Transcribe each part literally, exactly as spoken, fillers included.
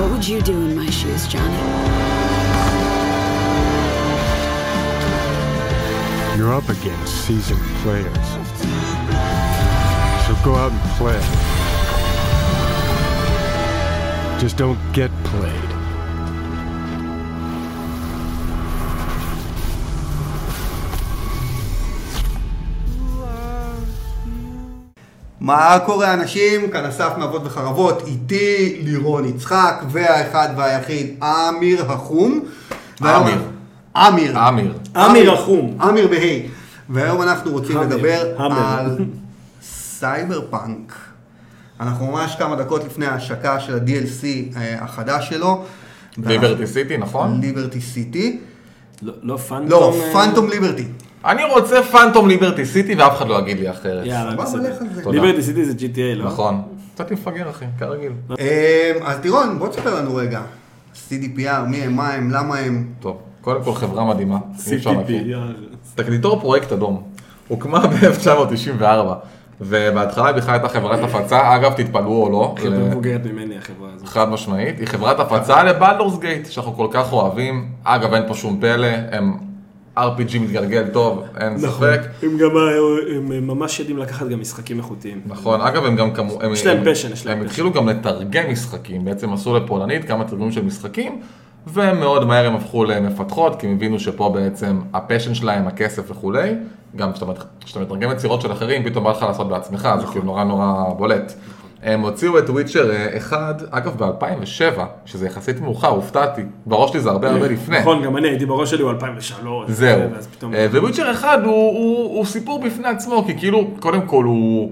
What would you do in my shoes, Johnny? You're up against seasoned players. So go out and play. Just don't get played. מה קורה אנשים? כאן אסף מאבות וחרבות, איתי לירון יצחק והאחד והיחיד אמיר החום. אמיר. אמיר. אמיר. אמיר החום. אמיר בהי. והיום אנחנו רוצים לדבר על סייבר פאנק. אנחנו ממש כמה דקות לפני ההשקה של ה-די אל סי החדש שלו. ליברטי סיטי, נכון? ליברטי סיטי. לא פנטום... לא, פנטום ליברטי. אני רוצה פנטום ליברטי סיטי ואף אחד לא יגיד לי אחרת. יאללה, בסדר. תודה. ליברטי סיטי זה ג'י טי איי, לא? נכון. קצת מפגר אחי, כרגיל. אז טירון, בוא תספר לנו רגע. סי די פי אר, מי הם, מה הם, למה הם? טוב, קודם כל חברה מדהימה. סי די פי אר. תקליטור פרויקט אדום. הוקמה ב-אלף תשע מאות תשעים וארבע. ובהתחלה היא בכלל הייתה חברת הפצה, אגב תתפלאו או לא. חברה מבוגרת ממני החברה הזאת. חד משמעית, היא חברת הפצה לבלדורס גייט, שאנחנו כל כך אוהבים. אגב, אין פה שום פלא, הם אר פי ג'י מתגלגל טוב, אין ספק. הם גם הם ממש יודעים לקחת גם משחקים איכותיים. נכון, אגב, הם גם כמו... יש להם פשן, יש להם הם פשן. התחילו גם לתרגם משחקים, בעצם עשו לפולנית כמה תרגומים של משחקים, ומאוד מהר הם הפכו למפתחות, כי הם הבינו שפה בעצם הפשן שלהם, הכסף וכולי, גם כשאתה מתרגם יצירות של אחרים, פתאום בא לך לעשות בעצמך, זה כאילו נורא נורא בולט. הם הוציאו את וויצ'ר אחד, אגב ב-אלפיים ושבע, שזה יחסית מאוחר, הופתעתי, בראש שלי זה הרבה הרבה לפני. נכון, גם אני הייתי בראש שלי הוא אלפיים ושלוש. זהו, וויצ'ר אחד הוא סיפור בפני עצמו, כי כאילו, קודם כל הוא...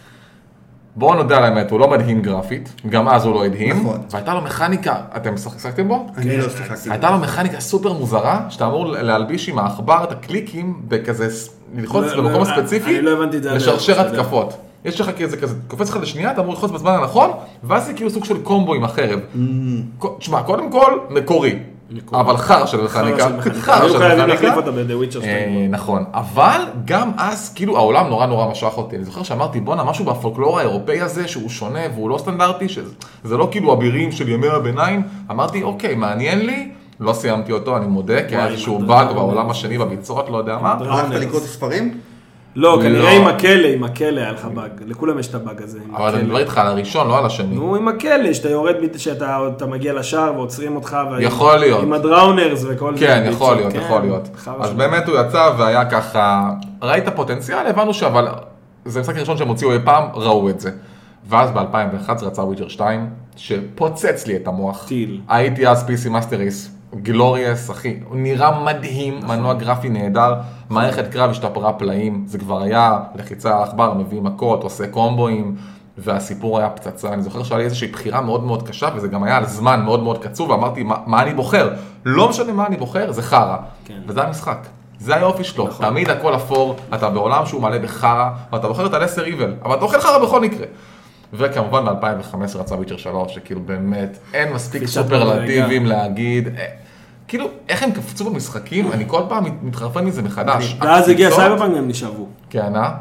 בואו נודע על האמת, הוא לא מדהים גרפית, גם אז הוא לא הדהים, נכון. והייתה לו מכניקה, אתם שחקתם בו? אני לא שיחקתי. הייתה לו מכניקה סופר מוזרה, שאתה אמור להלביש עם העכבר את הקליקים בכזה, ללחוץ במקום הספציפי, לשרשר התקפות. יש לך כזה, כזה, קופץ לך לשנייה, אתה אמור ללחוץ בזמן הנכון, ואז זה כאילו סוג של קומבו עם החרב. תשמע, קודם כל, מקורי. אבל חר של מכניקה. חר של מכניקה. להחליף אותה בוויצ'ר שתיים. נכון, אבל גם אז כאילו העולם נורא נורא משך אותי. אני זוכר שאמרתי בונה משהו בפולקלור האירופאי הזה שהוא שונה והוא לא סטנדרטי, שזה לא כאילו אבירים של ימי הביניים. אמרתי אוקיי, מעניין לי, לא סיימתי אותו, אני מודה, כי היה איזשהו באג בעולם השני בביצורת, לא יודע מה. הלכת לקרוא את הספרים? לא, כנראה עם הכלא, עם הכלא היה לך באג. לכולם יש את הבאג הזה. אבל אני מדבר איתך על הראשון, לא על השני. נו, עם הכלא, שאתה יורד, שאתה מגיע לשער ועוצרים אותך. יכול להיות. עם הדראונרס וכל זה. כן, יכול להיות, יכול להיות. אז באמת הוא יצא והיה ככה, ראית פוטנציאל, הבנו שאבל, זה משחק ראשון שהם הוציאו אי פעם, ראו את זה. ואז ב-אלפיים ואחת עשרה יצא וויצ'ר שתיים, שפוצץ לי את המוח. טיל. הייתי אז פי סי מאסטר רייס. גלוריאס, אחי, הוא נראה מדהים, מנוע גרפי נהדר, מערכת קרב השתפרה פלאים, זה כבר היה לחיצה על עכבר, מביא מכות, עושה קומבואים, והסיפור היה פצצה. אני זוכר שהיה לי איזושהי בחירה מאוד מאוד קשה, וזה גם היה על זמן מאוד מאוד קצוב, ואמרתי, מה, מה אני בוחר? לא משנה מה אני בוחר, זה חרה. כן. וזה המשחק. זה היופי שלו. נכון. תמיד הכל אפור, אתה בעולם שהוא מלא בחרה, ואתה בוחר את הלסר איבל, אבל אתה אוכל חרה בכל מקרה. וכמובן ב-אלפיים וחמש עשרה רצה וויצ'ר שלוש, שכאילו באמת אין מספיק סופרלטיבים להגיד. כאילו, איך הם קפצו במשחקים, אני כל פעם מתחרפן מזה מחדש. ואז הגיע סייברפאנק והם נשאבו. כן, אה?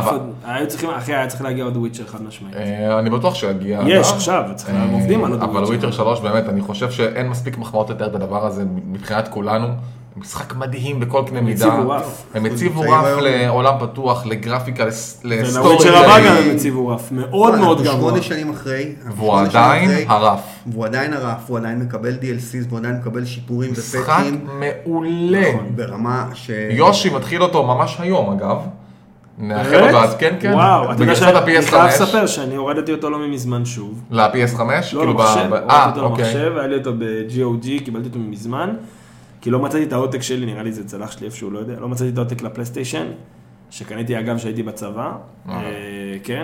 אחי, היה צריך להגיע עוד וויצ'ר חד משמעית. אני בטוח שיגיע. יש, עכשיו, הם עובדים על עוד וויצ'ר. אבל וויצ'ר שלוש, באמת, אני חושב שאין מספיק מחמאות לתאר את הדבר הזה מבחינת כולנו. משחק מדהים בכל קנה מידה. הם הציבו רף. הם הציבו רף לעולם פתוח, לגרפיקה, לסטורי. וויצ'ר הבא גם הם הציבו רף, מאוד מאוד גבוה. שמונה שנים אחרי. והוא עדיין הרף. והוא עדיין הרף, הוא עדיין מקבל די אל סיז, והוא עדיין מקבל שיפורים ופאצ'ים. משחק מעולה. ברמה ש... יושי מתחיל אותו ממש היום, אגב. נאחל לו ואז כן, כן. וואו, אתה יודע שאני חייב לספר שאני הורדתי אותו לא ממזמן שוב. ל-פי אס חמש? לא, למחשב, הורדתי אותו למחשב, היה לי אותו ב-ג'י או ג'י, קיבלתי אותו ממזמן. כי לא מצאתי את העותק שלי, נראה לי זה צלח שלי איפשהו, לא יודע, לא מצאתי את העותק לפלייסטיישן, שקניתי אגב שהייתי בצבא, כן,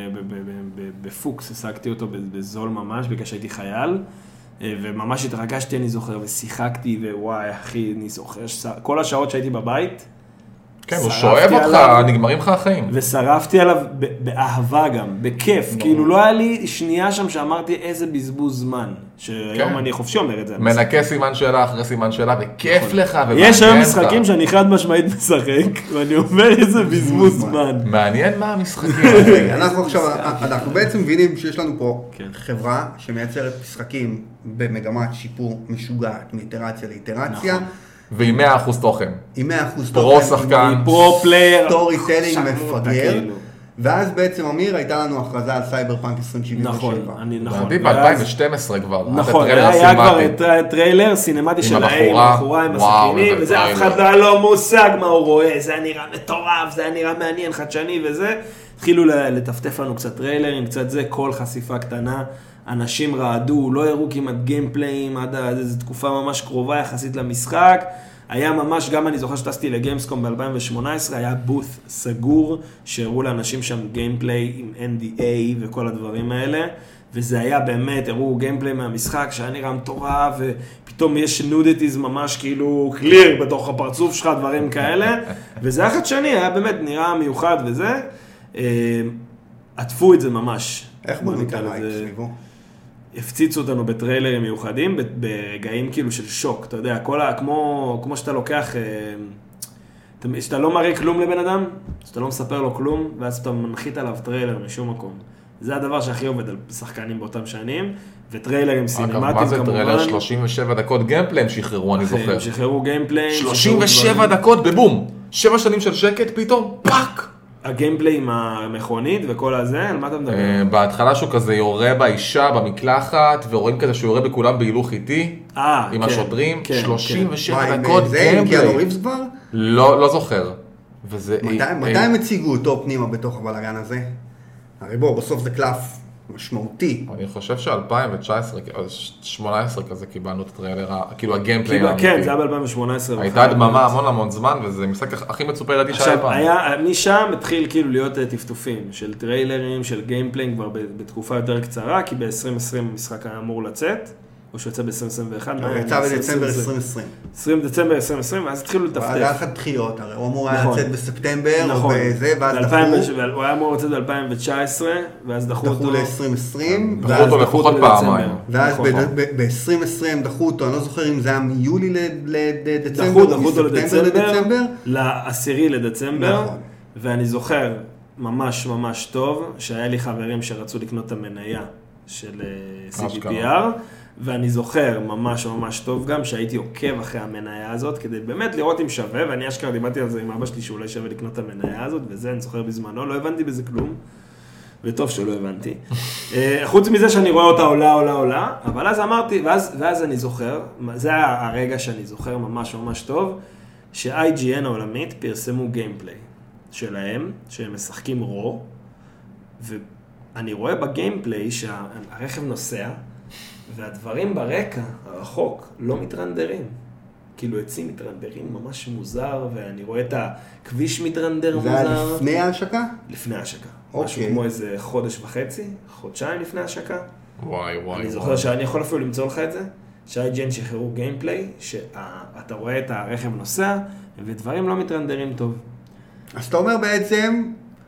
בפוקס השגתי אותו בזול ממש, בגלל שהייתי חייל, וממש התרגשתי, אני זוכר, ושיחקתי, ווואי, אחי, אני זוכר, כל השעות שהייתי בבית, כן, הוא שואב אותך, נגמרים לך החיים. ושרפתי עליו באהבה גם, בכיף. כאילו לא היה לי שנייה שם שאמרתי איזה בזבוז זמן. שהיום אני חופשי אומר את זה. מנקה סימן שאלה אחרי סימן שאלה, וכיף לך. יש היום משחקים שאני חד משמעית משחק, ואני אומר איזה בזבוז זמן. מעניין מה המשחקים. אנחנו עכשיו, אנחנו בעצם מבינים שיש לנו פה חברה שמייצרת משחקים במגמת שיפור משוגעת, מאיטרציה לאיטרציה. ועם מאה אחוז תוכן. עם מאה אחוז תוכן. פרו שחקן. פרו פלייר. סטורי טלינג מפגר. ואז בעצם, אמיר, הייתה לנו הכרזה על סייבר פאנק עשרים שבעים ושבע. נכון, אני נכון. ב- ב-אלפיים ושתים עשרה כבר. נכון, היה כבר טריילר סינמטי של האם, בחורה עם הסכינים, וזה אף אחד לא היה לו מושג מה הוא רואה, זה היה נראה מטורף, זה היה נראה מעניין, חדשני וזה. התחילו לטפטף לנו קצת טריילרים, קצת זה, כל חשיפה קטנה. אנשים רעדו, לא הראו כמעט גיימפליים עד איזו תקופה ממש קרובה יחסית למשחק. היה ממש, גם אני זוכר שטסתי לגיימסקום ב-אלפיים שמונה עשרה, היה בוט סגור, שהראו לאנשים שם גיימפליי עם אן די איי וכל הדברים האלה, וזה היה באמת, הראו גיימפליי מהמשחק שהיה נראה מטורף, ופתאום יש נודיטיז ממש כאילו קליר בתוך הפרצוף שלך, דברים כאלה, וזה היה חדשני, היה באמת נראה מיוחד וזה. עטפו את זה ממש. איך בוא ניתן לייק סביבו? הפציצו אותנו בטריילרים מיוחדים, ברגעים כאילו של שוק, אתה יודע, כל ה... כמו, כמו שאתה לוקח, שאתה לא מראה כלום לבן אדם, שאתה לא מספר לו כלום, ואז אתה מנחית עליו טריילר משום מקום. זה הדבר שהכי עובד על שחקנים באותם שנים, וטריילרים סינמטיים כמובן. מה זה טריילר? שלושים ושבע דקות גיימפליי הם שחררו, אני זוכר. הם שחררו גיימפליי. שלושים ושבע דקות בבום. שבע שנים של שקט פתאום, פאק! הגיימפליי עם המכונית וכל הזה, על מה אתה מדבר? בהתחלה שהוא כזה יורה באישה במקלחת, ורואים כזה שהוא יורה בכולם בהילוך איטי, עם השוטרים, שלושים ושבע דקות גיימפליי. זה קיאנו ריבס כבר? לא זוכר. מתי הם הציגו אותו פנימה בתוך הבלגן הזה? הרי בוא, בסוף זה קלף משמעותי. אני חושב ש-אלפיים תשע עשרה, שמונה עשרה כזה קיבלנו את הטריילר, כאילו הגיימפליי האמיתי. כן, זה היה ב-אלפיים שמונה עשרה. הייתה דממה המון המון זמן, וזה משחק הכי מצופה לדעתי שהיה פעם. עכשיו, משם התחיל כאילו להיות טפטופים של טריילרים, של גיימפליי כבר בתקופה יותר קצרה, כי ב-עשרים עשרים המשחק היה אמור לצאת. או שיוצא ב-עשרים עשרים ואחת. יצא בדצמבר עשרים עשרים. עשרים דצמבר עשרים עשרים, ואז התחילו לטפטף. היה אחת דחיות, הרי הוא אמור היה לצאת בספטמבר, או בזה, ואז דחו. הוא היה אמור לצאת ב-אלפיים תשע עשרה, ואז דחו אותו. דחו ל-עשרים עשרים. דחו אותו לפחות פעמיים. ואז ב-עשרים עשרים דחו אותו, אני לא זוכר אם זה היה מיולי לדצמבר, דחו, דחו אותו לדצמבר, לעשירי לדצמבר, ואני זוכר ממש ממש טוב, שהיה לי חברים שרצו לקנות את המניה של סי די פי אר, ואני זוכר ממש ממש טוב גם שהייתי עוקב אחרי המניה הזאת, כדי באמת לראות אם שווה, ואני אשכרה דיברתי על זה עם אבא שלי שאולי שווה לקנות את המניה הזאת, וזה אני זוכר בזמנו, לא הבנתי בזה כלום, וטוב שלא הבנתי. חוץ מזה שאני רואה אותה עולה, עולה, עולה, אבל אז אמרתי, ואז, ואז אני זוכר, זה הרגע שאני זוכר ממש ממש טוב, ש-איי ג'י אן העולמית פרסמו גיימפליי שלהם, שהם משחקים רו, ואני רואה בגיימפליי שהרכב נוסע, והדברים ברקע, הרחוק, לא מתרנדרים. כאילו עצים מתרנדרים ממש מוזר, ואני רואה את הכביש מתרנדר מוזר. זה היה לפני ההשקה? לפני ההשקה. אוקיי. משהו כמו איזה חודש וחצי, חודשיים לפני ההשקה. וואי וואי. אני זוכר שאני יכול אפילו למצוא לך את זה, ש-איי ג'י אן שחררו גיימפליי, שאתה רואה את הרכב נוסע, ודברים לא מתרנדרים טוב. אז אתה אומר בעצם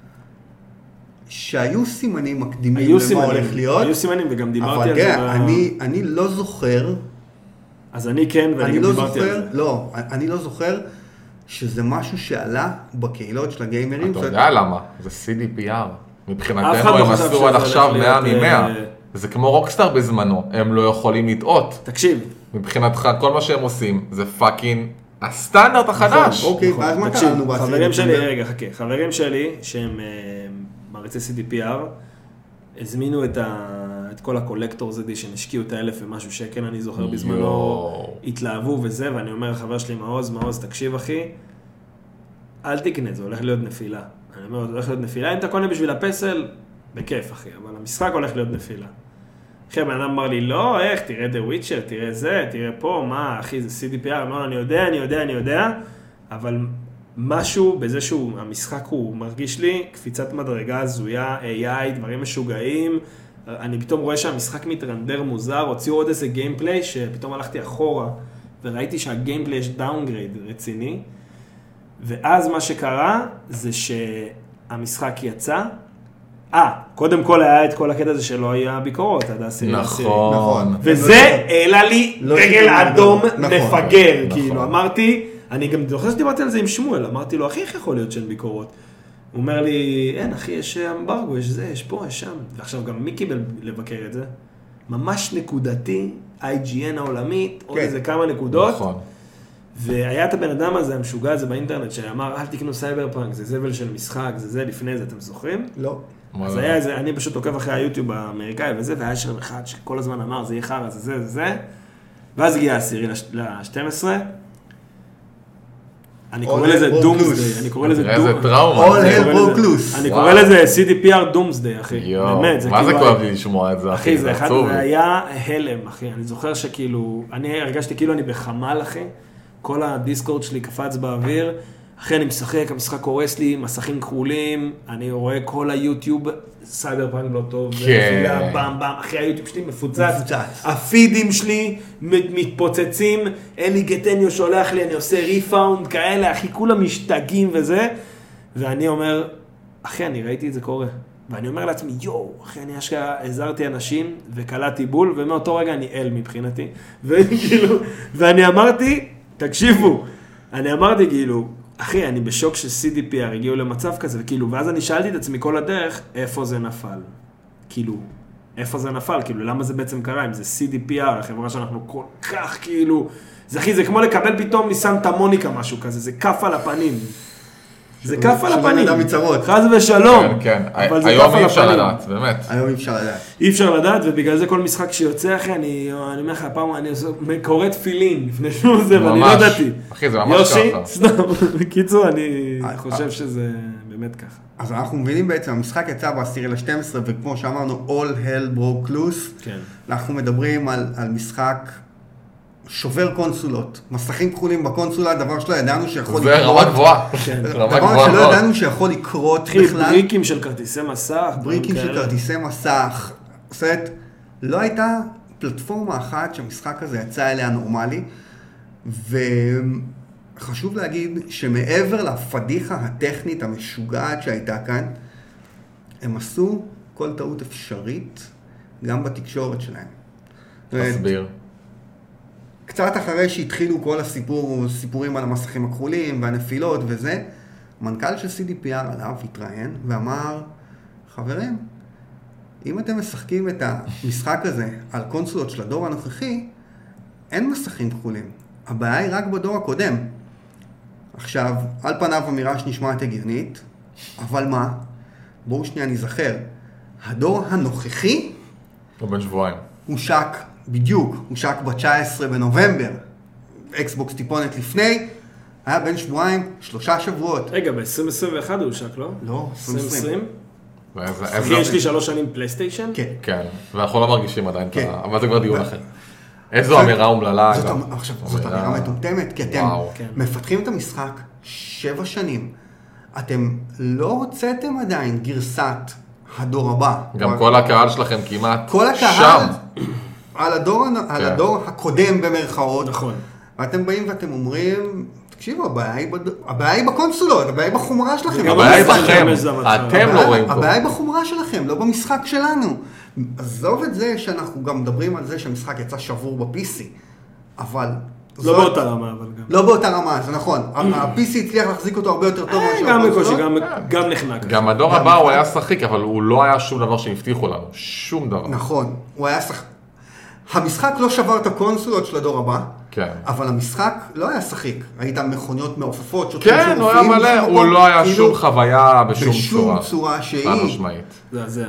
שהיו סימנים מקדימים למה הולך להיות. היו סימנים וגם דיברתי על זה. אבל אני, אני לא זוכר. אז אני כן ואני גם דיברתי על זה. לא, אני לא זוכר שזה משהו שעלה בקהילות של הגיימרים. אתה יודע למה? זה סי די פי אר. מבחינתנו הם עשו עד עכשיו מאה ממאה. זה כמו רוקסטאר בזמנו, הם לא יכולים לטעות. תקשיב. מבחינתך כל מה שהם עושים זה פאקינג הסטנדרט החדש. אוקיי, ואז מה קראנו בעצם? חברים שלי, רגע, חכה. חברים שלי שהם מעריצי סי די פי אר, הזמינו את, ה... את כל הקולקטורס אדישן, השקיעו את האלף ומשהו שקל, אני זוכר בזמנו, התלהבו וזה, ואני אומר לחבר שלי, מעוז, מעוז, תקשיב אחי, אל תקנה, זה הולך להיות נפילה. אני אומר, זה הולך להיות נפילה, אם אתה קונה בשביל הפסל, בכיף אחי, אבל המשחק הולך להיות נפילה. אחי, הבן אדם אמר לי, לא, איך, תראה The Witcher, תראה זה, תראה פה, מה, אחי, זה סי די פי אר, לא, אני יודע, אני יודע, אני יודע, אבל משהו בזה שהוא, המשחק הוא מרגיש לי קפיצת מדרגה הזויה, איי איי, דברים משוגעים, אני פתאום רואה שהמשחק מתרנדר מוזר, הוציאו עוד איזה גיימפליי שפתאום הלכתי אחורה וראיתי שהגיימפליי יש דאונגרייד רציני, ואז מה שקרה זה שהמשחק יצא, אה, קודם כל היה את כל הקטע הזה שלא היה ביקורות, עד העשירי לעשירי. נכון. וזה העלה לי רגל אדום מפגר, כאילו, אמרתי, אני גם זוכר שדיברתי על זה עם שמואל, אמרתי לו, אחי, איך יכול להיות שאין ביקורות? הוא אומר לי, אין אחי, יש אמברגו, יש זה, יש פה, יש שם. ועכשיו גם מי קיבל לבקר את זה? ממש נקודתי, איי ג'י אן העולמית, עוד איזה כמה נקודות. נכון. והיה את הבן אדם הזה, המשוגע הזה באינטרנט, שאמר, אל תקנו סייבר פאנק, זה זבל של משחק, זה זה לפני זה, אתם זוכרים? לא. אז היה איזה, אני פשוט עוקב אחרי היוטיוב האמריקאי וזה, והיה שם אחד שכל הזמן אמר, זה יהיה חרא, זה זה, זה זה. ואז הגיע העשירי ל-שתים עשרה. אני קורא לזה דומסדיי, אני קורא לזה איזה טראומה. All hell broke loose. אני קורא לזה סי די פי אר דומסדיי, אחי. באמת, מה זה כואב לי לשמוע את זה, אחי? זה היה הלם, אחי. אני זוכר שכאילו, אני הרגשתי כאילו אני בחמל, אחי. כל הדיסקורד שלי קפץ באוויר. אחי, אני משחק, המשחק קורס לי, מסכים כחולים, אני רואה כל היוטיוב, סייבר פאנק לא טוב, כן. באם באם, אחי, היוטיוב שלי מפוצץ, הפידים שלי מתפוצצים, אלי גטניו שולח לי, אני עושה ריפאונד כאלה, אחי, כולם משתגעים וזה, ואני אומר, אחי, אני ראיתי את זה קורה, ואני אומר לעצמי, יואו, אחי, אני אשכרה עזרתי אנשים, וקלעתי בול, ומאותו רגע אני אל מבחינתי, וכאילו, ואני אמרתי, תקשיבו, אני אמרתי כאילו, אחי, אני בשוק ש-סי די פי אר הגיעו למצב כזה, וכאילו, ואז אני שאלתי את עצמי כל הדרך, איפה זה נפל? כאילו, איפה זה נפל? כאילו, למה זה בעצם קרה? אם זה סי די פי אר, החברה שאנחנו כל כך, כאילו, זה אחי, זה כמו לקבל פתאום מסנטה מוניקה משהו כזה, זה כף על הפנים. זה כף על הפנים. חס ושלום. כן, כן. היום אי אפשר לדעת, באמת. היום אי אפשר לדעת. אי אפשר לדעת, ובגלל זה כל משחק שיוצא, אחי, אני אומר לך, הפעם אני קורא תפילין, לפני שהוא זה, ואני לא ידעתי. אחי, זה ממש ככה. יושי, סתם. בקיצור, אני חושב שזה באמת ככה. אז אנחנו מבינים בעצם, המשחק יצא בעשירי ל-שתים עשרה, וכמו שאמרנו, all hell broke loose. כן. אנחנו מדברים על משחק שובר קונסולות, מסכים כחולים בקונסולה, דבר שלא ידענו שיכול לקרות. זה רמה גבוהה. דבר שלא ידענו שיכול לקרות בכלל. בריקים של כרטיסי מסך. בריקים של כרטיסי מסך. זאת אומרת, לא הייתה פלטפורמה אחת שהמשחק הזה יצא אליה נורמלי, וחשוב להגיד שמעבר לפדיחה הטכנית המשוגעת שהייתה כאן, הם עשו כל טעות אפשרית, גם בתקשורת שלהם. תסביר. קצת אחרי שהתחילו כל הסיפור, סיפורים על המסכים הכחולים והנפילות וזה, מנכ"ל של סי די פי אר עליו התראיין ואמר, חברים, אם אתם משחקים את המשחק הזה על קונסולות של הדור הנוכחי, אין מסכים כחולים. הבעיה היא רק בדור הקודם. עכשיו, על פניו אמירה שנשמעת הגיונית, אבל מה? בואו שנייה נזכר. הדור הנוכחי הוא בן שבועיים. הוא שק, בדיוק, הוא שק ב-תשעה עשר בנובמבר. אקסבוקס טיפונת לפני, היה בין שבועיים, שלושה שבועות. רגע, ב-עשרים עשרים ואחת הוא שק, לא? לא, עשרים עשרים. אחי, יש לי שלוש שנים פלייסטיישן? כן. כן, ואנחנו לא מרגישים עדיין, אבל זה כבר דיון אחר. איזו אמירה אומללה. עכשיו, זאת אמירה מטומטמת, כי אתם מפתחים את המשחק שבע שנים. אתם לא הוצאתם עדיין גרסת הדור הבא. גם כל הקהל שלכם כמעט שם. כל הקהל על הדור הקודם במרכאות. נכון. ואתם באים ואתם אומרים, תקשיבו, הבעיה היא בקונסולות, הבעיה היא בחומרה שלכם. הבעיה היא בכם, אתם לא רואים פה. הבעיה היא בחומרה שלכם, לא במשחק שלנו. עזוב את זה שאנחנו גם מדברים על זה שהמשחק יצא שבור ב-פי סי, אבל... לא באותה רמה, אבל גם. לא באותה רמה, זה נכון. ה-פי סי הצליח להחזיק אותו הרבה יותר טוב. גם בקושי, גם נחנק. גם הדור הבא הוא היה שחיק, אבל הוא לא היה שום דבר שהבטיחו לנו. שום דבר. נכון, הוא היה שחיק. המשחק לא שבר את הקונסולות של הדור הבא, כן. אבל המשחק לא היה שחיק. היית מכוניות מעופפות. כן, הוא היה מלא, הוא לא היה שום חוויה בשום צורה. בשום צורה שהיא. חד משמעית. זה זה.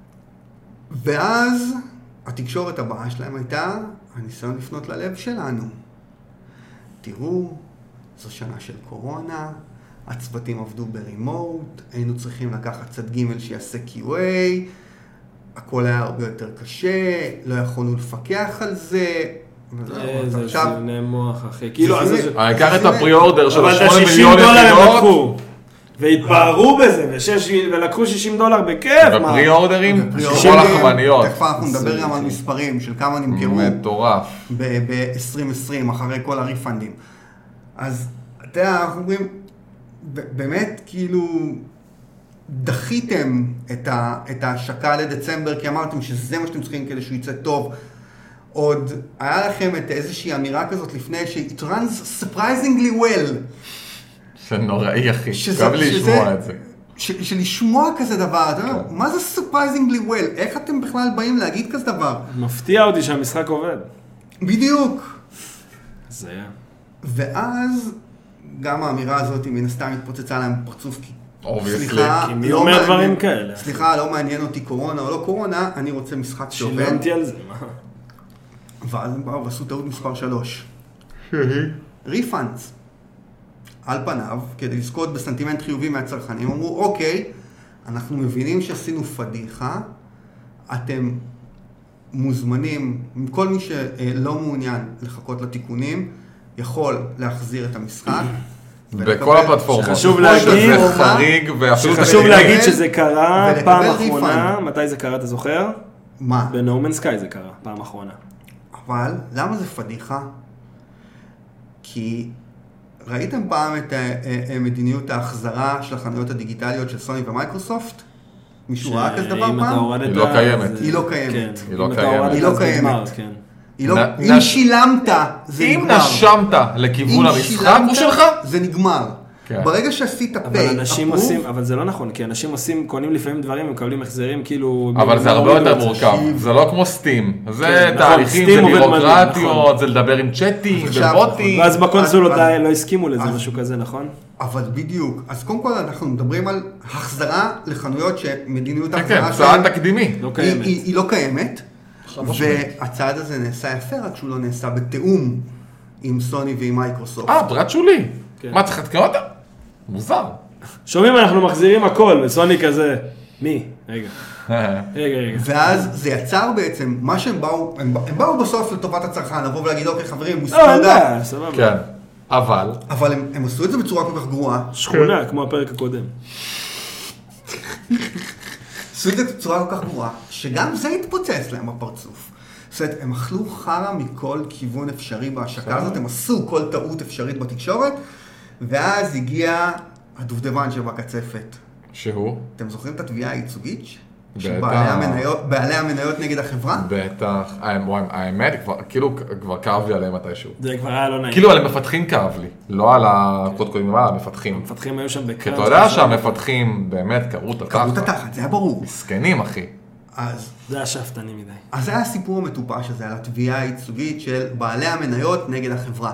ואז התקשורת הבאה שלהם הייתה הניסיון לפנות ללב שלנו. תראו, זו שנה של קורונה, הצוותים עבדו ברימוט, היינו צריכים לקחת צד ג' שיעשה קיו איי, הכל היה הרבה יותר קשה, לא יכולנו לפקח על זה. איזה זיוני מוח, אחי. אני אקח את הפרי-אורדר של שמונה מיליון שישים דולר הם לקחו. והתפארו בזה, ולקחו שישים דולר בכיף. בפרי-אורדרים, כל החמניות. תכף אנחנו נדבר גם על מספרים של כמה נמכרו. מטורף. ב-עשרים עשרים, אחרי כל הריפנדים. אז, אתה יודע, אנחנו אומרים, באמת, כאילו, דחיתם את, ה, את ההשקה לדצמבר, כי אמרתם שזה מה שאתם צריכים כדי שהוא יצא טוב. עוד היה לכם את איזושהי אמירה כזאת לפני, ש-it runs surprisingly well. שנוראי, אחי. גם לי לשמוע את זה. שלשמוע כזה דבר, אתה יודע, מה זה surprisingly well? איך אתם בכלל באים להגיד כזה דבר? מפתיע אותי שהמשחק עובד. בדיוק. זה היה. ואז גם האמירה הזאת מן הסתם התפוצצה להם פרצוף, כי סליחה, מי אומר דברים כאלה? סליחה, לא מעניין אותי קורונה או לא קורונה, אני רוצה משחק שעובד. שילמתי על זה, מה? ואז הם באו ועשו טעות מספר שלוש. ריפאנדס. על פניו, כדי לזכות בסנטימנט חיובי מהצרכנים, אמרו, אוקיי, אנחנו מבינים שעשינו פדיחה, אתם מוזמנים, כל מי שלא מעוניין לחכות לתיקונים, יכול להחזיר את המשחק. בכל הפלטפורמות. שחשוב להגיד, חריג, שחשוב להגיד שזה קרה פעם אחרונה, מתי זה קרה, אתה זוכר? מה? ב-No Man's Sky זה קרה, פעם אחרונה. אבל, למה זה פדיחה? כי ראיתם פעם את מדיניות ההחזרה של החנויות הדיגיטליות של סוני ומייקרוסופט? מישהו ראה כזה דבר פעם? היא לא קיימת. היא לא קיימת. היא לא קיימת. היא לא קיימת. אם שילמת, זה נגמר. אם נשמת לכיוון המשחק, הוא שלך? זה נגמר. ברגע שעשית פיי, אבל אנשים עושים, אבל זה לא נכון, כי אנשים עושים, קונים לפעמים דברים, מקבלים החזרים, כאילו... אבל זה הרבה יותר מורכב, זה לא כמו סטים. זה תהליכים, זה בירוקרטיות, זה לדבר עם צ'אטים, ובוטים. ואז בקונסולות לא הסכימו לזה, משהו כזה, נכון? אבל בדיוק. אז קודם כל אנחנו מדברים על החזרה לחנויות שמדיניות החזרה... כן, כן, צעד תקדימי. היא לא קיימת, והצעד הזה נעשה יפה, רק שהוא לא נעשה בתאום עם סוני ועם מייקרוסופט. אה, פרט שולי. מה, צריך לתקן אותה? מוזר. שומעים, אנחנו מחזירים הכל, וסוני כזה. מי? רגע. רגע, רגע. ואז זה יצר בעצם, מה שהם באו, הם באו בסוף לטובת הצרכן, לבוא ולהגיד, אוקיי חברים, הוא ספרדה. כן, אבל... אבל הם עשו את זה בצורה כל כך גרועה. שכונה, כמו הפרק הקודם. עשו את זה בצורה כל כך גרועה, שגם זה התפוצץ להם בפרצוף. זאת אומרת, הם אכלו חרה מכל כיוון אפשרי בהשקה הזאת, הם עשו כל טעות אפשרית בתקשורת, ואז הגיע הדובדבן שבקצפת. שהוא? אתם זוכרים את התביעה הייצוגית? של בעלי המניות נגד החברה? בטח. האמת, כאילו כבר כאב לי עליהם מתישהו. זה כבר היה לא נעים. כאילו על המפתחים כאב לי, לא על הקודקודים, על המפתחים. המפתחים היו שם בקרב. כי אתה יודע שהמפתחים באמת קראו את התחת. קראו את התחת, זה היה ברור. מסכנים, אחי. אז... זה היה שפטני מדי. אז זה היה הסיפור המטופש הזה, על התביעה הייצוגית של בעלי המניות נגד החברה.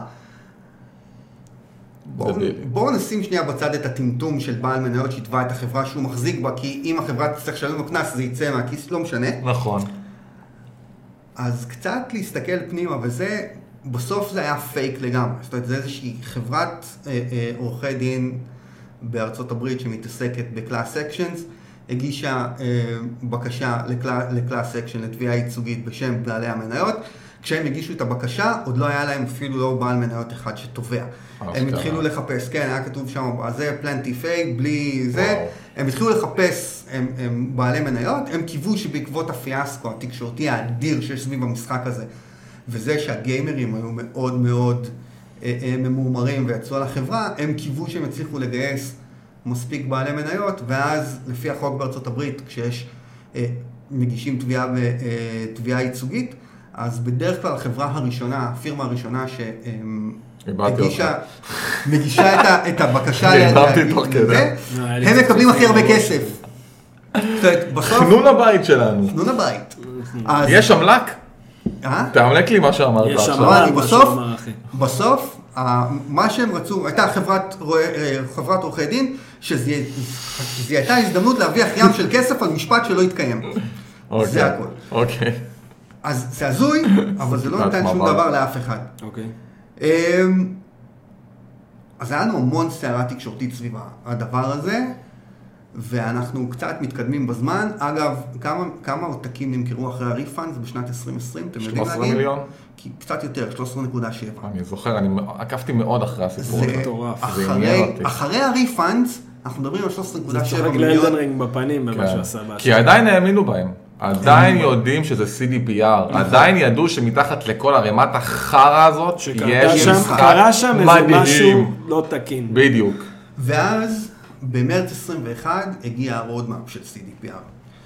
בואו בוא נשים שנייה בצד את הטמטום של בעל מניות שיתבע את החברה שהוא מחזיק בה, כי אם החברה תצטרך לשלם לו קנס זה יצא מהכיס, לא משנה. נכון. אז קצת להסתכל פנימה, וזה, בסוף זה היה פייק לגמרי. זאת אומרת, זה איזושהי חברת אה, אה, עורכי דין בארצות הברית שמתעסקת בקלאס אקשנס, הגישה אה, בקשה לקלאס אקשן, לתביעה ייצוגית בשם בעלי המניות. כשהם הגישו את הבקשה, עוד לא היה להם אפילו לא בעל מניות אחד שתובע. הם התחילו לחפש, כן, היה כתוב שם, זה פלנטי פייק, בלי זה. הם התחילו לחפש, הם, הם בעלי מניות, הם קיוו שבעקבות הפיאסקו התקשורתי האדיר שיש סביב המשחק הזה, וזה שהגיימרים היו מאוד מאוד אה, אה, ממורמרים ויצאו על החברה, הם קיוו שהם הצליחו לגייס מספיק בעלי מניות, ואז לפי החוק בארצות הברית, כשיש אה, מגישים תביעה, אה, תביעה ייצוגית, אז בדרך כלל החברה הראשונה, הפירמה הראשונה שהגישה, מגישה את, את הבקשה לזה, הם מקבלים הכי הרבה כסף. חנון הבית שלנו. חנון הבית. יש אמלק? תאמלק לי מה שאמרת עכשיו. יש אמלק, בסוף, בסוף, מה שהם רצו, הייתה חברת עורכי דין, שזה הייתה הזדמנות להביא ים של כסף על משפט שלא יתקיים. זה הכל. אוקיי. אז זה הזוי, אבל זה לא נתן שום דבר לאף אחד. אוקיי. אז היה לנו המון סערה תקשורתית סביב הדבר הזה, ואנחנו קצת מתקדמים בזמן. אגב, כמה, כמה עותקים נמכרו אחרי הריפאנדס בשנת עשרים עשרים? אתם יודעים שלושה עשר מיליון? קצת יותר, שלוש עשרה נקודה שבע. אני זוכר, אני עקפתי מאוד אחרי הסיפור. זה מטורף. אחרי הריפאנדס, אנחנו מדברים על שלוש עשרה נקודה שבע מיליון. זה צוחק לאלדן רינג בפנים במה שהוא עשה בהשאר. כי עדיין האמינו בהם. עדיין יודעים שזה סי די פי אר, עדיין ידעו שמתחת לכל הרמת החרה הזאת יש משחק מדהים. קרה שם איזה משהו לא תקין. בדיוק. ואז במרץ עשרים ואחת הגיע הרודמאפ של סי די פי אר,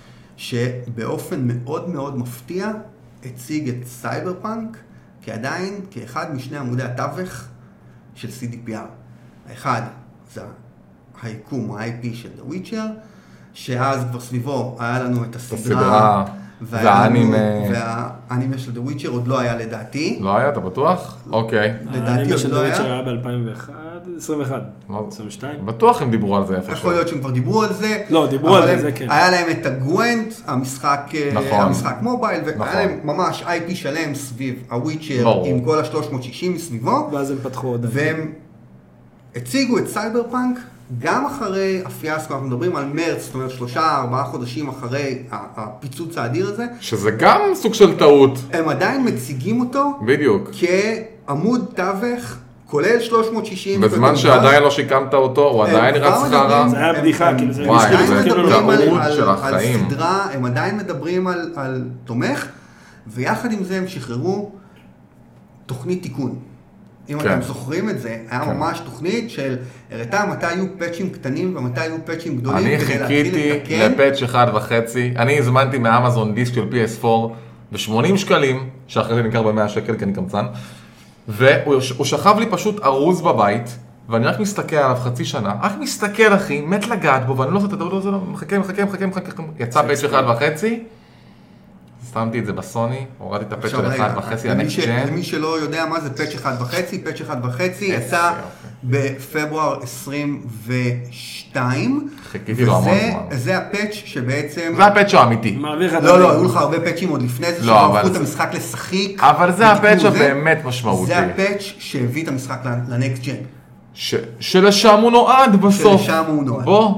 שבאופן מאוד מאוד מפתיע הציג את סייבר פאנק כעדיין כאחד משני עמודי התווך של סי די פי אר. האחד זה היקום, ה-איי פי של The Witcher, שאז כבר סביבו היה לנו את הסדרה, והאנימה. והאנימה של The Witcher עוד לא היה לדעתי. לא היה, אתה בטוח? אוקיי. האנימה של The Witcher היה ב-אלפיים עשרים ואחת, עשרים ושתיים. בטוח הם דיברו על זה איפה. יכול להיות שהם כבר דיברו על זה. לא, דיברו על זה, כן. היה להם את הגוונט, המשחק מובייל, והיה להם ממש איי פי שלם סביב הוויצ'ר עם כל ה-שלוש מאות שישים מסביבו. ואז הם פתחו עוד. והם הציגו את סייבר פאנק גם אחרי הפיאסקו, אנחנו מדברים על מרץ, זאת אומרת שלושה, ארבעה חודשים אחרי הפיצוץ האדיר הזה. שזה גם סוג של טעות. הם עדיין מציגים אותו. בדיוק. כעמוד תווך, כולל שלוש מאות שישים. בזמן שעדיין לא שיקמת אותו, הוא עדיין רץ חרא. זה היה בדיחה, כאילו זה... וואי, זה טעות של על החיים. סדרה, הם עדיין מדברים על תומך, ויחד עם זה הם שחררו תוכנית תיקון. אם אתם זוכרים את זה, היה ממש תוכנית של הראתה מתי היו פאצ'ים קטנים ומתי היו פאצ'ים גדולים. אני חיכיתי לפאצ' אחד וחצי, אני הזמנתי מאמזון דיסק של פי אס פור ב-שמונים שקלים, שאחרי זה נמכר ב-מאה שקל כי אני קמצן, והוא שכב לי פשוט ארוז בבית, ואני רק מסתכל עליו חצי שנה, רק מסתכל אחי, מת לגעת בו, ואני לא עושה את הטעות הזה, מחכה, מחכה, מחכה, מחכה, יצא פאצ' אחד וחצי, שמתי את זה בסוני, הורדתי את הפאצ' של אחד וחצי, למי שלא יודע מה זה פאצ' אחד וחצי, פאצ' אחד וחצי יצא בפברואר עשרים ושתיים, חיכיתי לו המון זמן. וזה הפאצ' שבעצם... זה הפאצ' האמיתי. לא, לא, היו לך הרבה פאצ'ים עוד לפני זה, שהפכו את המשחק לשחיק. אבל זה הפאצ' הבאמת משמעותי. זה הפאצ' שהביא את המשחק לנקסט ג'ן. שלשם הוא נועד בסוף. שלשם הוא נועד. בוא.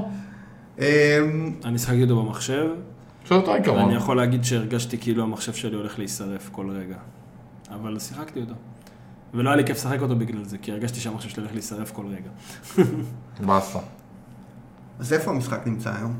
אני שחקתי אותו במחשב. שאותו עיקרון. אני יכול להגיד שהרגשתי כאילו המחשב שלי הולך להישרף כל רגע. אבל שיחקתי אותו. ולא היה לי כיף לשחק אותו בגלל זה, כי הרגשתי שהמחשב שלי הולך להישרף כל רגע. באסה. אז איפה המשחק נמצא היום?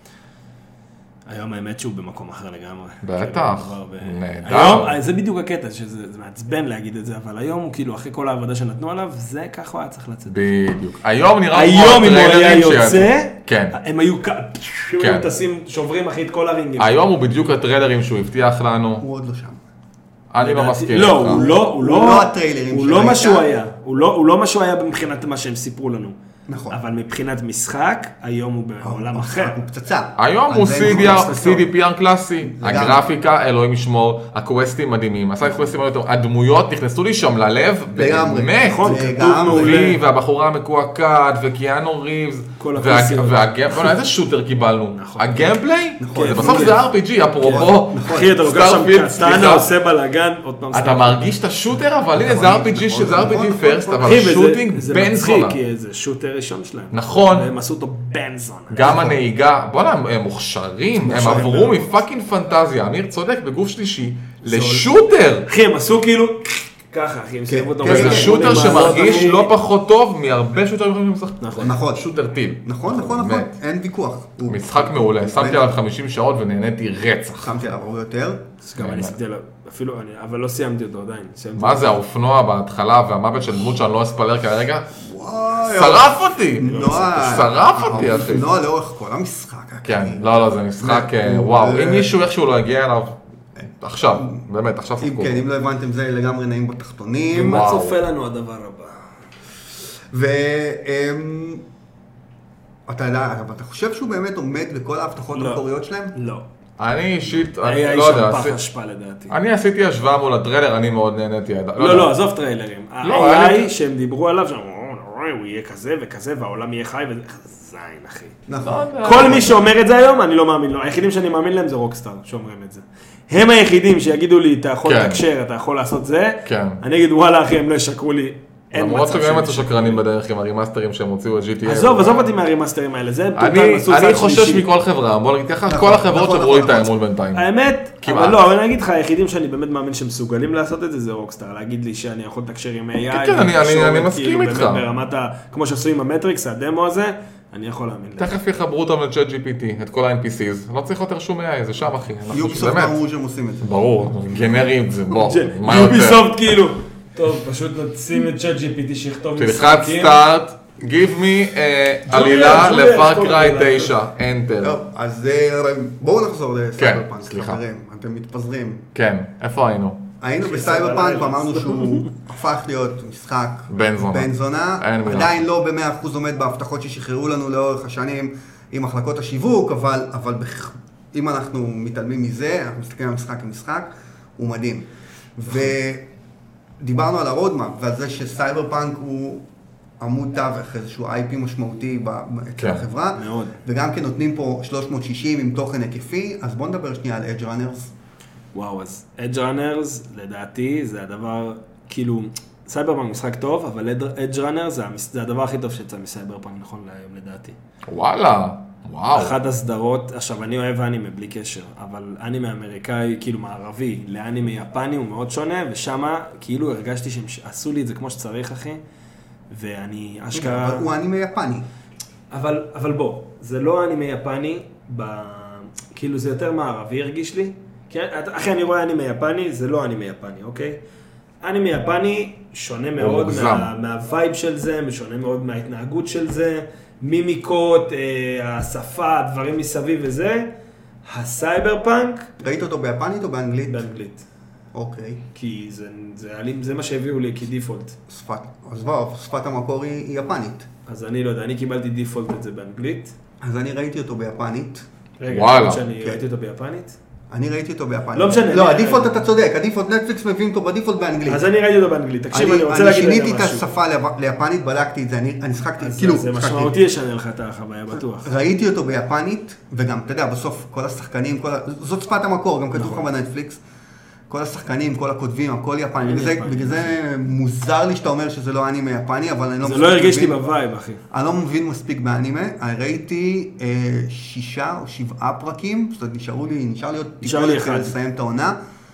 היום האמת שהוא במקום אחר לגמרי. בטח. נהדר. זה בדיוק הקטע, שזה מעצבן להגיד את זה, אבל היום הוא כאילו, אחרי כל העבודה שנתנו עליו, זה ככה הוא היה צריך לצאת. בדיוק. היום נראה היום אם הוא היה יוצא, כן. הם היו טסים, שוברים אחי את כל הרינגים. היום הוא בדיוק הטריילרים שהוא הבטיח לנו. הוא עוד לא שם. אני לא מסכים. לא, הוא לא, הוא לא הטריילרים הוא לא מה שהוא היה. הוא לא מה שהוא היה מבחינת מה שהם סיפרו לנו. נכון. אבל מבחינת משחק, היום הוא בעולם אחר. הוא פצצה. היום הוא סי די פי אר קלאסי. הגרפיקה, אלוהים ישמור, הקווסטים מדהימים. עשה קווסטים מדהימים. הדמויות נכנסו לי שם ללב. לגמרי. באמת. לגמרי. והבחורה המקועקעת, וקיאנו ריבס. והגיימפליי, איזה שוטר קיבלנו? הגיימפליי? בסוף זה אר פי ג'י, אפרופו. אחי, אתה לוקח שם קטנה, עושה בלאגן, עוד פעם אתה מרגיש את השוטר, אבל הנה זה אר פי ג'י, שזה אר פי ג'י פרסט, אבל שוטינג בן זונה. כי זה שוטר ראשון שלהם. נכון. והם עשו אותו בן זונה. גם הנהיגה, בוא'נה, הם מוכשרים, הם עברו מפאקינג פנטזיה, אמיר צודק, בגוף שלישי, לשוטר. אחי, הם עשו כאילו... ככה, אחי, הם סיימו אותו. וזה שוטר שמרגיש לא פחות טוב מהרבה שוטרים יכולים לשחק. נכון. שוטר טיל. נכון, נכון, נכון. אין ויכוח. משחק מעולה. שמתי עליו חמישים שעות ונהניתי רצח. שמתי עליו הרבה יותר. גם אני עשיתי עליו, אפילו, אבל לא סיימתי אותו עדיין. מה זה, האופנוע בהתחלה והמוות של דמות שאני לא אספלר כרגע? שרף אותי! שרף אותי, אחי. האופנוע לאורך כל המשחק. כן, לא, לא, זה משחק, וואו. אם מישהו איכשהו לא הגיע אליו, עכשיו, באמת, עכשיו ספקו. כן, אם לא הבנתם, זה לגמרי נעים בתחתונים. ומה צופה לנו הדבר הבא? ואתה יודע, אתה חושב שהוא באמת עומד בכל ההבטחות המקוריות שלהם? לא. אני אישית, אני לא יודע. היה שם פח השפעה לדעתי. אני עשיתי השוואה מול הטריילר, אני מאוד נהניתי. לא, לא, עזוב טריילרים. ה-איי איי שהם דיברו עליו, הוא יהיה כזה וכזה, והעולם יהיה חי, וזה זין, אחי. נכון. כל מי שאומר את זה היום, אני לא מאמין לו. היחידים שאני מאמין להם זה רוקסטאר, שאומרים את זה. הם היחידים שיגידו לי, אתה יכול לתקשר, אתה יכול לעשות זה. אני אגיד, וואלה, אחי, הם לא ישקרו לי. למרות שגם מצאו שקרנים בדרך עם הרימאסטרים שהם הוציאו את ג'י טי איי. עזוב, עזוב אותי מהרימאסטרים האלה, זה אני חושש מכל חברה, בוא נגיד ככה, כל החברות שברו לי את האמון בינתיים. האמת, אבל לא, אבל אני אגיד לך, היחידים שאני באמת מאמין שהם מסוגלים לעשות את זה, זה רוקסטאר, להגיד לי שאני יכול לתקשר עם איי איי. כן, אני מסכים איתך. ברמת, כמו שעשו עם המטריקס, הדמו הזה, אני יכול להאמין. תכף יחברו אותם לצ'אט ג'י פי טי, את כל ה-אן פי סיז, לא צריך יותר שום איי איי, זה שם אחי. יוביסופט אמרו שהם עושים את זה. ברור, גנריים זה, בוא. יוביסופט כאילו. טוב, פשוט נשים את צ'אט ג'י פי טי שיכתוב משחקים. תלחץ סטארט, Give me עלילה לפארקריי תשע, אנטר. טוב, אז בואו נחזור לסייברפאנק, חברים, אתם מתפזרים. כן, איפה היינו? היינו בסייברפאנק ואמרנו שהוא הפך להיות משחק בן זונה, עדיין לא ב-מאה אחוז עומד בהבטחות ששחררו לנו לאורך השנים עם מחלקות השיווק, אבל אם אנחנו מתעלמים מזה, אנחנו מסתכלים על משחק כמשחק, הוא מדהים. ודיברנו על הרודמאפ ועל זה שסייברפאנק הוא עמוד תווך, איזשהו איי פי משמעותי אצל החברה, וגם כן נותנים פה שלוש מאות שישים עם תוכן היקפי, אז בואו נדבר שנייה על Edge Runners. וואו, אז Edge Runners, לדעתי, זה הדבר, כאילו, סייברפאנק משחק טוב, אבל Edge Runners זה, זה הדבר הכי טוב שיצא מסייברפאנק, נכון להיום, לדעתי. וואלה, וואו. אחת הסדרות, עכשיו, אני אוהב אנימה בלי קשר, אבל אנימה אמריקאי, כאילו מערבי, לאנימה יפני הוא מאוד שונה, ושמה, כאילו, הרגשתי שהם עשו לי את זה כמו שצריך, אחי, ואני אשכרה... אבל הוא אנימה יפני. אבל, אבל בוא, זה לא אנימה יפני, ב... כאילו, זה יותר מערבי הרגיש לי, אחי, אני רואה אנימה יפני, זה לא אנימה יפני, אוקיי? אנימה יפני שונה מאוד מה, מהווייב של זה, שונה מאוד מההתנהגות של זה, מימיקות, אה, השפה, דברים מסביב וזה. הסייברפאנק... ראית אותו ביפנית או באנגלית? באנגלית. אוקיי. כי זה, זה, זה מה שהביאו לי כדיפולט. שפת, אז בוא, שפת המקור היא, היא יפנית. אז אני לא יודע, אני קיבלתי דיפולט את זה באנגלית. אז אני ראיתי אותו ביפנית. רגע, וואלה. שאני כן. ראיתי אותו ביפנית? אני ראיתי אותו ביפנית. לא משנה. לא, הדיפולט אתה צודק, הדיפולט נטפליקס מביאים אותו בדיפולט באנגלית. אז אני ראיתי אותו באנגלית, תקשיב, אני רוצה להגיד משהו. אני שיניתי את השפה ליפנית, בדקתי את זה, אני שחקתי, כאילו... זה משמעותי ישנה לך את החוויה, בטוח. ראיתי אותו ביפנית, וגם, אתה יודע, בסוף כל השחקנים, זאת שפת המקור, גם כתוב לך בנטפליקס, כל השחקנים, כל הכותבים, הכל יפני. בגלל זה מוזר לי שאתה אומר שזה לא אנימה יפני, אבל אני לא... זה לא הרגיש לי בווייב, אחי. אני לא מבין מספיק באנימה. ראיתי שישה או שבעה פרקים, זאת אומרת, נשארו לי, נשאר לי עוד טיפול אחד לסיים את העונה,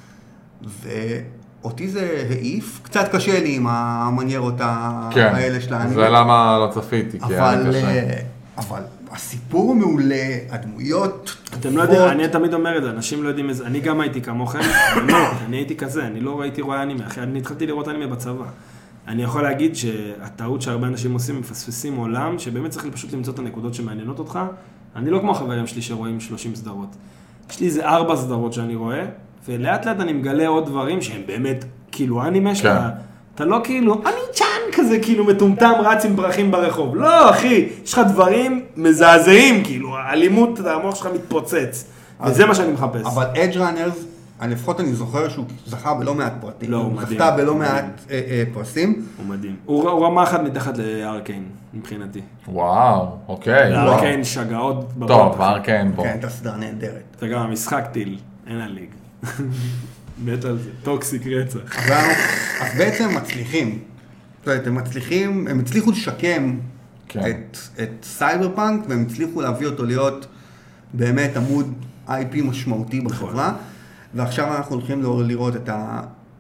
ואותי זה העיף. קצת קשה לי עם המניירות האלה של האנימה. זה למה לא צפיתי, כי היה לי קשה. אבל... הסיפור הוא מעולה, הדמויות... אתם לא יודעים, אני תמיד אומר את זה, אנשים לא יודעים איזה, אני גם הייתי כמוכם, אני הייתי כזה, אני לא ראיתי רואה אנימה, אחי, אני התחלתי לראות אנימה בצבא. אני יכול להגיד שהטעות שהרבה אנשים עושים, מפספסים עולם, שבאמת צריך פשוט למצוא את הנקודות שמעניינות אותך. אני לא כמו החברים שלי שרואים שלושים סדרות. יש לי איזה ארבע סדרות שאני רואה, ולאט לאט אני מגלה עוד דברים שהם באמת כאילו אנימה שאתה... אתה לא כאילו, אני צ'אן כזה, כאילו מטומטם רץ עם פרחים ברחוב. לא, אחי, יש לך דברים מזעזעים, כאילו, האלימות, המוח שלך מתפוצץ. וזה מה שאני מחפש. אבל Edge Runners, לפחות אני זוכר שהוא זכה בלא מעט פרטים. לא, הוא מדהים. זכתה בלא מעט פרסים. הוא מדהים. הוא רמה אחת מתחת לארקיין, מבחינתי. וואו, אוקיי. לארקיין שגעות בבית. טוב, ארקיין בוא. כן, אתה סדר נהדרת. זה גם המשחק טיל, אין הליג. מת על זה, טוקסיק רצח. אז בעצם מצליחים, הם מצליחים, הם הצליחו לשקם את סייברפאנק, והם הצליחו להביא אותו להיות באמת עמוד איי פי משמעותי בחברה, ועכשיו אנחנו הולכים לראות את ה...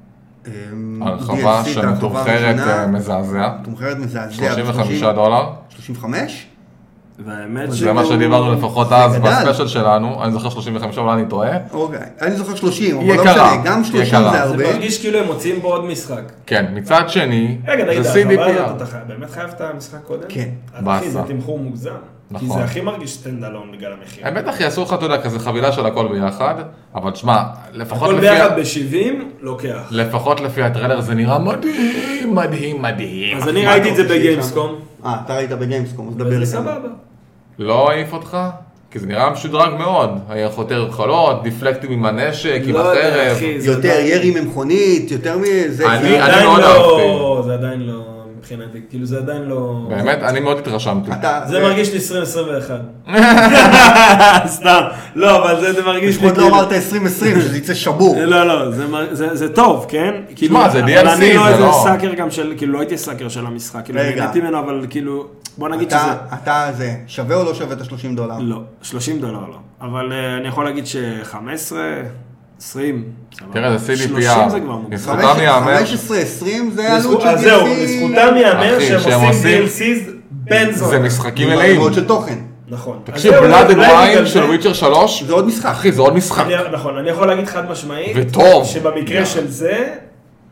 הרחבה שמתומחרת מזעזע. מתומחרת מזעזע. שלושים וחמישה דולר. שלושים וחמש? זה מה שדיברנו לפחות אז בספיישל שלנו, אני זוכר שלושים וחמש, אבל אני טועה. אוקיי, אני זוכר שלושים, אבל לא משנה, גם שלושים זה הרבה. זה מרגיש כאילו הם מוצאים בו עוד משחק. כן, מצד שני, זה סי די פי אר. אתה באמת חייב את המשחק קודם? כן. אחי, זה תמחור מוגזם. כי זה הכי מרגיש סטנדלון בגלל המחיר. האמת אחי, עשו לך, אתה יודע, כזה חבילה של הכל ביחד, אבל תשמע, לפחות לפי... הכל ביחד ב-שבעים, לוקח. לפחות לפי הטריילר זה נראה מדהים, מדהים, מדהים. אז אני ראיתי את זה בגיימסקום. אה, אתה ראית בגיימסקום, אז דבר לי. וזה סבבה. לא העיף אותך? כי זה נראה משודרג מאוד. היה חותר חולות, דיפלקטים עם הנשק, עם החרב. יותר ירי ממכונית, יותר מזה. אני מאוד אהבתי. זה עדיין לא... מבחינתי, כאילו זה עדיין לא... באמת, אני מאוד התרשמתי. זה מרגיש לי עשרים עשרים ואחת. סתם, לא, אבל זה מרגיש לי... לפחות לא אמרת עשרים עשרים, שזה יצא שבור. לא, לא, זה טוב, כן? שמע, זה די אל סי, אני לא איזה סאקר גם של, כאילו לא הייתי סאקר של המשחק, כאילו נהניתי ממנו, אבל כאילו, בוא נגיד שזה... אתה זה, שווה או לא שווה את ה-שלושים דולר? לא, שלושים דולר לא. אבל אני יכול להגיד ש-חמש עשרה... עשרים. תראה, זה סי די פי אר. שלושים זה כבר מוגזם. חמש עשרה עשרים זה עלות של די אל סי. זהו, לזכותם יאמר שהם עושים די אל סיז בן זון. זה משחקים מלאים. מאוד של תוכן. נכון. תקשיב, בלאד אנד ויין של וויצ'ר שלוש. זה עוד משחק. אחי, זה עוד משחק. נכון, אני יכול להגיד חד משמעית. וטוב. שבמקרה של זה,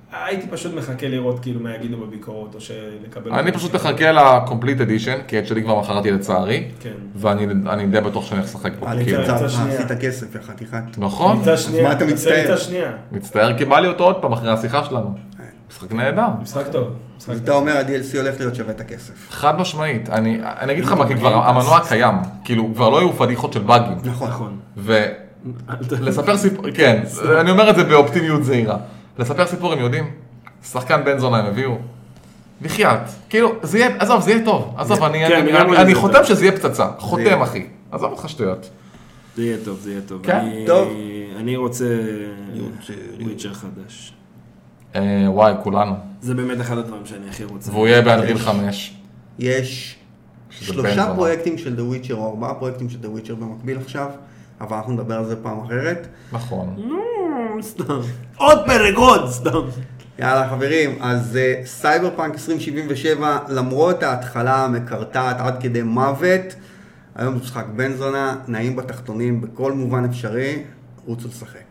הייתי פשוט מחכה לראות כאילו מה יגידו בביקורות, או שלקבל... אני פשוט מחכה ל-Complete Edition, כי את שלי כבר מכרתי לצערי, כן. ואני די בטוח שאני הולך לשחק פה. עשית כסף, יא חתיכת. נכון. אז מה אתה מצטער? מצטער, כי בא לי אותו עוד פעם אחרי השיחה שלנו. משחק נהדר. משחק טוב. אז אתה אומר, ה-די אל סי הולך להיות שווה את הכסף. חד משמעית. אני אגיד לך מה, כי כבר המנוע קיים. כאילו, כבר לא היו פדיחות של באגים. נכון. ולספר סיפור, כן, אני אומר את זה באופטימיות זהירה. לספר סיפור, הם יודעים, שחקן בן זונה הם הביאו, לחייאת, כאילו, זה יהיה, עזוב, זה יהיה טוב, עזוב, אני חותם שזה יהיה פצצה, חותם אחי, עזוב אותך שטויות. זה יהיה טוב, זה יהיה טוב. כן? טוב. אני רוצה וויצ'ר חדש. וואי, כולנו. זה באמת אחד הדברים שאני הכי רוצה. והוא יהיה באנריל חמש. יש שלושה פרויקטים של The Witcher, או ארבעה פרויקטים של The Witcher במקביל עכשיו, אבל אנחנו נדבר על זה פעם אחרת. נכון. סתם. עוד פרק, עוד, סתם. יאללה חברים, אז סייבר פאנק עשרים שבעים ושבע, למרות ההתחלה המקרטעת עד כדי מוות, היום זה משחק בן זונה, נעים בתחתונים בכל מובן אפשרי, רוצו לשחק.